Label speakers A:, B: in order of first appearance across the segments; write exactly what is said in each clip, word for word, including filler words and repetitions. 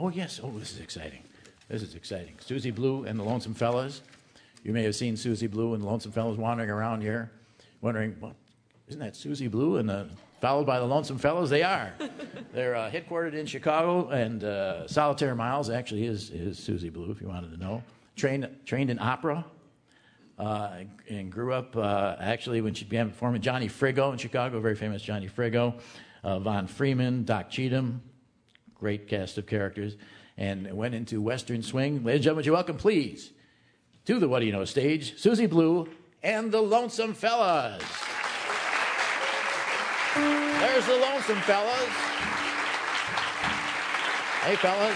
A: Oh, yes. Oh, this is exciting. This is exciting. Susie Blue and the Lonesome Fellas. You may have seen Susie Blue and the Lonesome Fellas wandering around here, wondering, well, isn't that Susie Blue and the followed by the Lonesome Fellas? They are. They're uh, headquartered in Chicago, and uh, Solitaire Miles actually is, is Susie Blue, if you wanted to know. Trained trained in opera, uh, and grew up uh, actually when she began performing Johnny Frigo in Chicago, very famous Johnny Frigo, uh, Von Freeman, Doc Cheatham, great cast of characters, and went into Western swing. Ladies and gentlemen, would you welcome, please, to the What Do You Know stage, Susie Blue and the Lonesome Fellas. There's the Lonesome Fellas. Hey, fellas.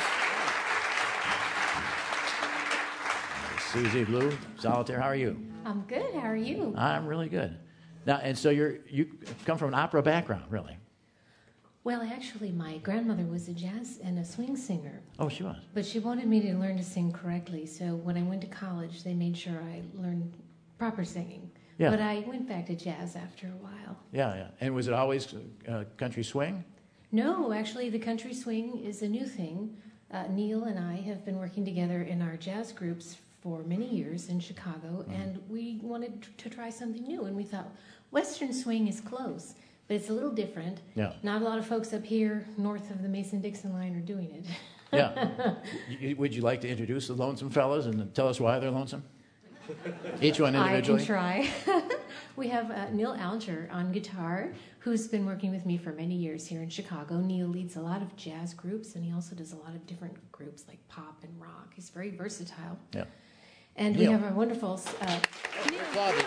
A: Susie Blue, Solitaire, how are you?
B: I'm good. How are you?
A: I'm really good. Now, and so you're you come from an opera background, really?
B: Well, actually, my grandmother was a jazz and a swing singer.
A: Oh, she was.
B: But she wanted me to learn to sing correctly, so when I went to college, they made sure I learned proper singing.
A: Yeah.
B: But I went back to jazz after a while.
A: Yeah, yeah. And was it always uh, country swing?
B: No, actually, the country swing is a new thing. Uh, Neil and I have been working together in our jazz groups for many years in Chicago, mm. and we wanted to try something new, and we thought, Western swing is close, but it's a little different.
A: Yeah.
B: Not a lot of folks up here north of the Mason-Dixon line are doing it.
A: Yeah. You, would you like to introduce the Lonesome Fellas and tell us why they're lonesome? Each one individually?
B: I can try. We have uh, Neil Alger on guitar, who's been working with me for many years here in Chicago. Neil leads a lot of jazz groups, and he also does a lot of different groups like pop and rock. He's very versatile.
A: Yeah.
B: And
A: Neil.
B: we have our wonderful... Uh, Neil.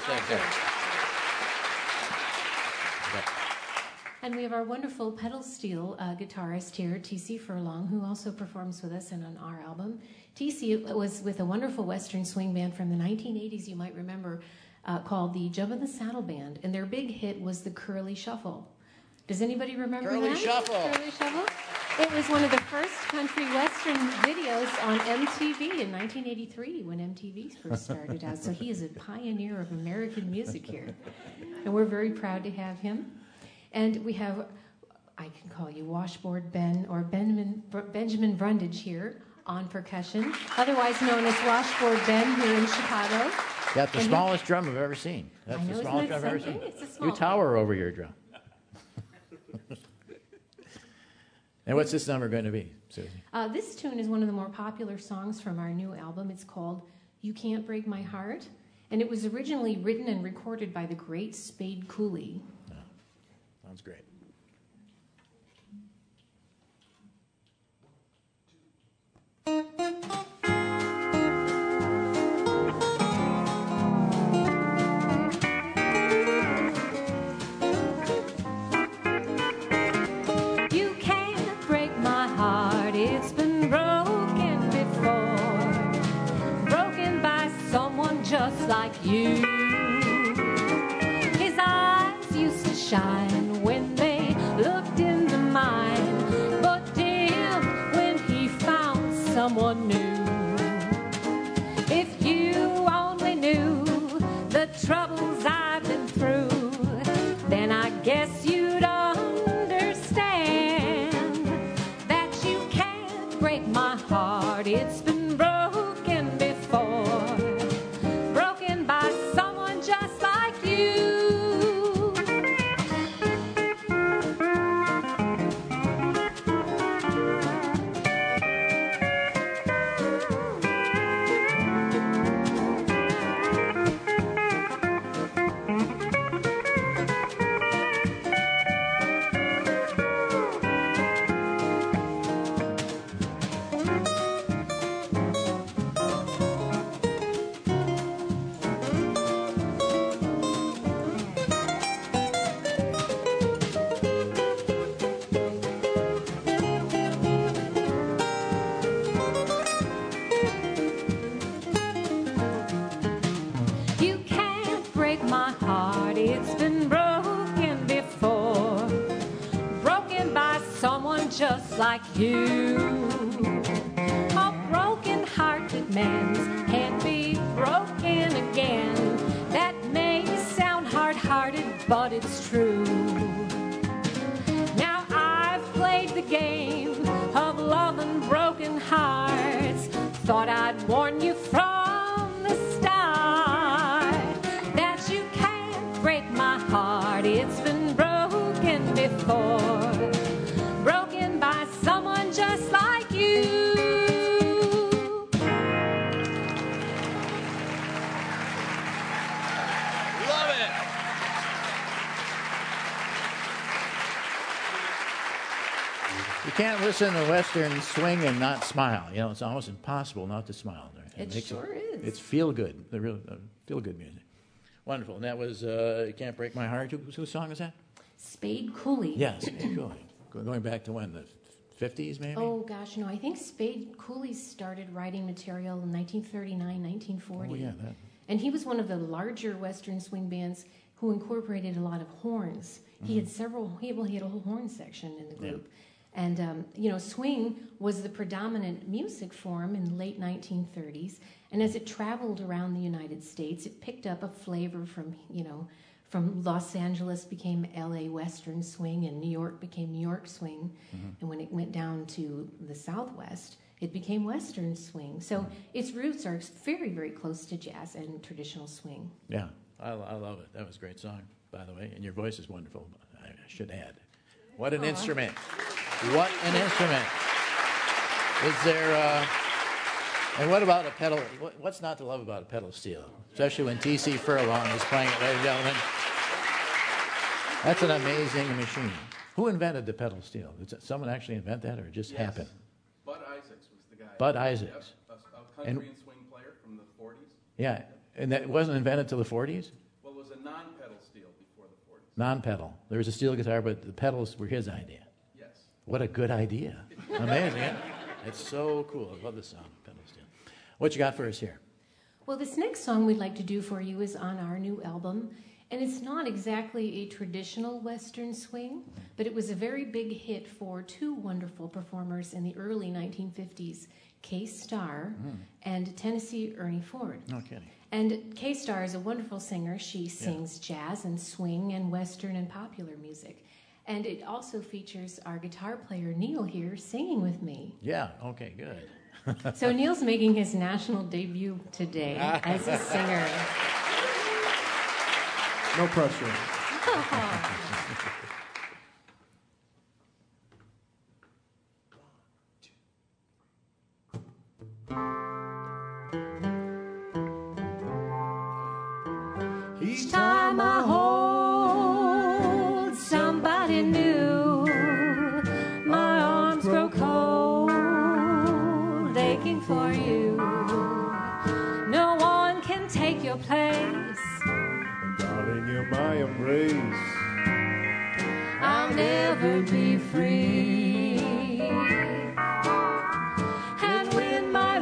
B: And we have our wonderful pedal steel uh, guitarist here, T C Furlong, who also performs with us and on our album. T C was with a wonderful Western swing band from the nineteen eighties, you might remember, uh, called the Jub of the Saddle Band, and their big hit was the Curly Shuffle. Does anybody remember
A: Curly
B: that?
A: Shuffle.
B: Curly Shuffle. It was one of the first country Western videos on M T V in nineteen eighty-three when M T V first started out. So he is a pioneer of American music here, and we're very proud to have him. And we have, I can call you Washboard Ben or Benjamin, Benjamin Brundage here on percussion, otherwise known as Washboard Ben here in Chicago.
A: Got the
B: and
A: smallest he, drum I've ever seen. That's
B: I know,
A: the smallest
B: isn't
A: drum I've ever
B: something?
A: seen.
B: It's a small
A: You tower
B: thing.
A: over your drum. And what's this number going to be, Susie?
B: Uh, this tune is one of the more popular songs from our new album. It's called You Can't Break My Heart. And it was originally written and recorded by the great Spade Cooley.
A: Oh, sounds great.
B: Just like you. His eyes used to shine when they looked into mine, but dimmed when he found someone new. If you only knew the troubles I've been through, then I guess you'd understand that you can't break my heart. It's been broken before. Just like you. A broken-hearted man's can't be broken again. That may sound hard-hearted, but it's true. Now I've played the game of love and broken thought I'd warn you from the start that you can't break my heart. It's been broken before, broken by someone just like you.
A: Love it. You can't listen to Western swing and not smile. You know, it's almost impossible not to smile.
B: It
A: makes
B: sure is.
A: It's feel good. The real uh, feel good music. Wonderful. And that was uh, "You Can't Break My Heart." Who, whose song is that?
B: Spade Cooley.
A: Yes, Spade Cooley. Go- Going back to when, the fifties maybe?
B: Oh, gosh, no. I think Spade Cooley started writing material in nineteen thirty-nine, nineteen forty.
A: Oh, yeah, that.
B: And he was one of the larger Western swing bands who incorporated a lot of horns. Mm-hmm. He had several, he, well, he had a whole horn section in the group. Yeah. And, um, you know, swing was the predominant music form in the late nineteen thirties. And as it traveled around the United States, it picked up a flavor from, you know, from Los Angeles became L A Western swing, and New York became New York swing. Mm-hmm. And when it went down to the Southwest, it became Western swing. So its roots are very, very close to jazz and traditional swing.
A: Yeah, I, I love it. That was a great song, by the way. And your voice is wonderful, I should add. What an Aww. instrument. What an instrument. Is there, uh, and what about a pedal? What, what's not to love about a pedal steel? Especially when T C Furlong is playing it, ladies and gentlemen. That's an amazing machine. Who invented the pedal steel? Did someone actually invent that, or it just
C: yes.
A: happened?
C: Bud Isaacs was the guy.
A: Bud Isaacs.
C: Yep, a, a country and, and swing player from the forties.
A: Yeah, and that wasn't invented until the forties?
C: Well, it was a non-pedal steel before the forties.
A: Non-pedal. There was a steel guitar, but the pedals were his idea.
C: Yes.
A: What a good idea. Amazing, yeah? It's so cool. I love the sound of pedal steel. What you got for us here?
B: Well, this next song we'd like to do for you is on our new album. And it's not exactly a traditional Western swing, but it was a very big hit for two wonderful performers in the early nineteen fifties, Kay Starr mm. and Tennessee Ernie Ford.
A: No kidding.
B: And Kay Starr is a wonderful singer. She sings yeah. jazz and swing and Western and popular music. And it also features our guitar player, Neil, here singing with me.
A: Yeah, okay, good.
B: So Neil's making his national debut today as a singer.
D: No pressure.
B: Each time I hold somebody new, my arms grow cold, aching for you. No one can take your place.
D: Darling, you're my embrace.
B: I'll never be free. And when my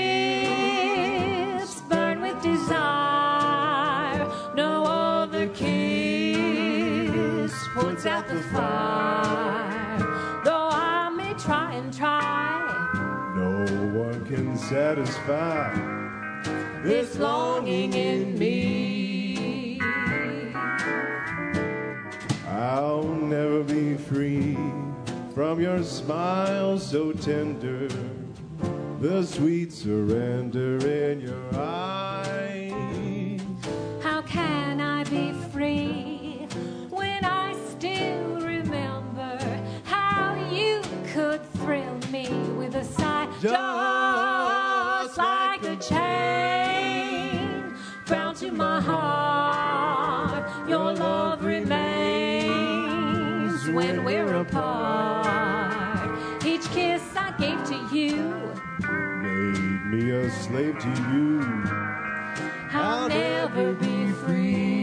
B: lips burn with desire, no other kiss puts out the fire. Though I may try and try,
D: no one can satisfy
B: this longing in me.
D: I'll never be free from your smile so tender, the sweet surrender in your eyes.
B: How can I be free when I still remember how you could thrill me with a sigh, just like a chain bound to my heart? Your love remains when we're apart. Each kiss I gave to you
D: made me a slave to you.
B: I'll never be free.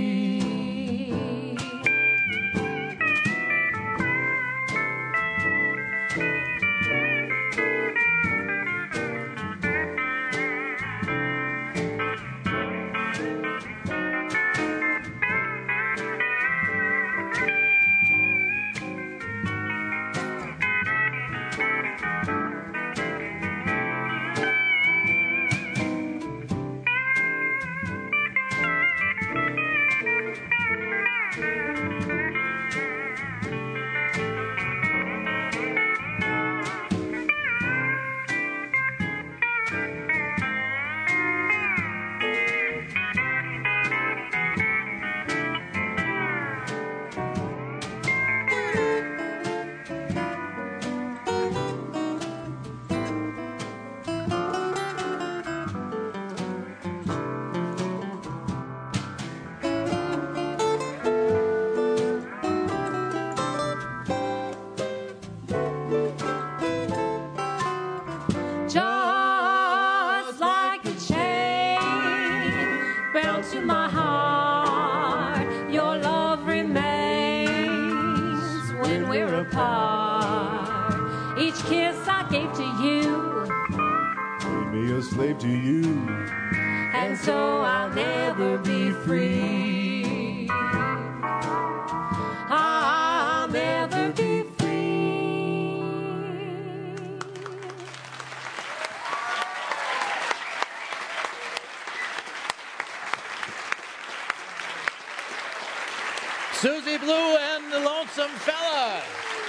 B: apart. Each kiss I gave to you
D: Made me a slave to you.
B: and so I'll never be free. I'll never be free.
A: Susie Blue and the Lonesome Fella.